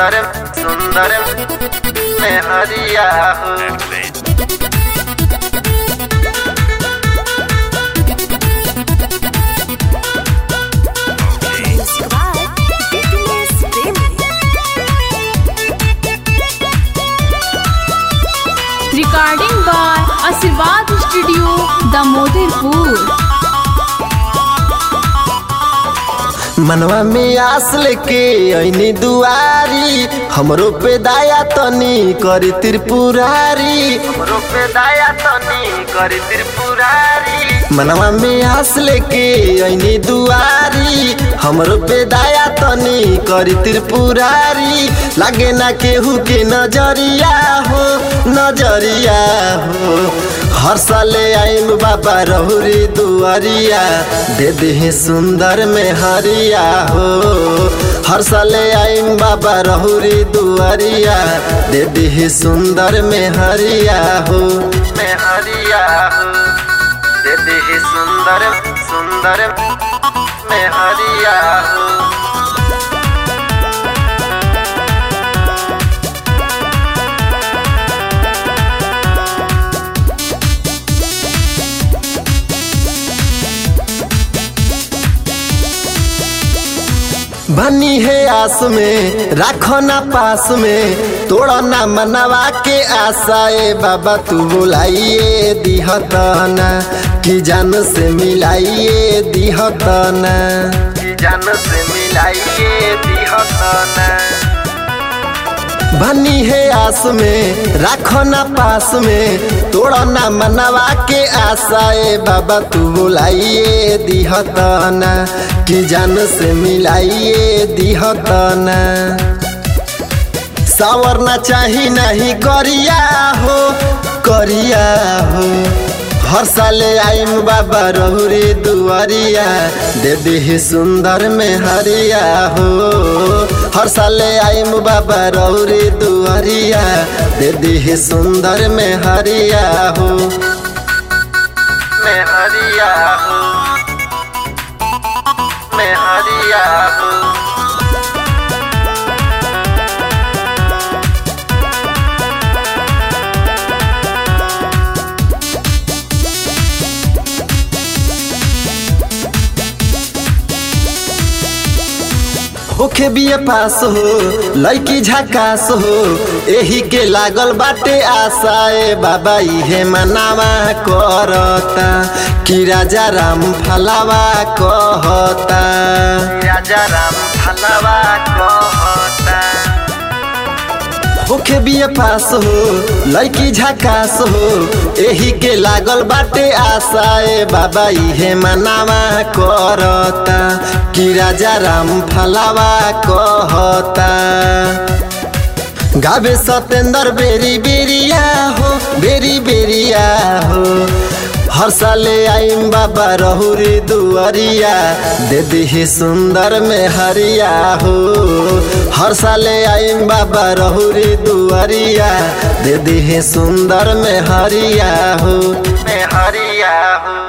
सुंदर सुंदर में हरिया हो। Recording by Ashirwad studio Damodarpur. मनवा में आस लेके ऐनी दुआरी, हमरो पे दाया तनी करी त्रिपुरारी, हमरो पे दाया तनी करी त्रिपुरारी। मनवा में आस लेके ऐनी दुआरी, हमरो पे दाया तनी करी त्रिपुरारी। लागे ना केहू के नजरिया हो, नजरिया हो। हर साले आइम बाबा रहुरी दुआरिया, दे दे सुंदर में हरिया हो। हर साले आइम बाबा रहुरी दुआरिया, दे दे सुंदर में हरिया हो, में हरिया हो। दे दे सुंदर सुंदर में हरिया हो। बनी है आस में राखो ना पास में, तोड़ा ना मनवा के आशा। ए बाबा तू बुलाइए दिहतना, कि जान से मिलाइए दिहतना, कि जान से मिलाइए दिहतना। बनी है आस में राखो ना पास में, तोड़ा ना मनवा के आशा। ए बाबा तू बुलाइए दिहतना, कि जान से मिलाइए दिहतना। सावरना चाही नहीं करिया हो, करिया हो। हर साले आइम बाबा रहुरी दुआरिया, दे दे सुंदर में हरिया हो। हर साले आइम बाबा रहुरी दुआरिया, दे दे सुंदर में हरिया हो, में हरिया हो, में हरिया हो। होखे बिए पास हो, लड़की झकास हो, एही के लागल बाटे आशा। ए बाबा इहे मनावा करता, कि राजा राम फलावा कहता, राजा राम फलावा कहता। होखे बिए पास हो, लड़की झकास हो, एही के लागल बाटे आशा। ए बाबा इहे मनावा करता, कि राजा राम फलावा कहता। गावे सतेंद्र बेरी बेरिया हो, बेरी बेरिया हो। हर साले आइम बाबा रहुरी दुआरिया, दे दे सुंदर में हरिया हो। हर साले आइम बाबा रहुरी दुआरिया, दे दे सुंदर में हरिया हो, में हरिया हो।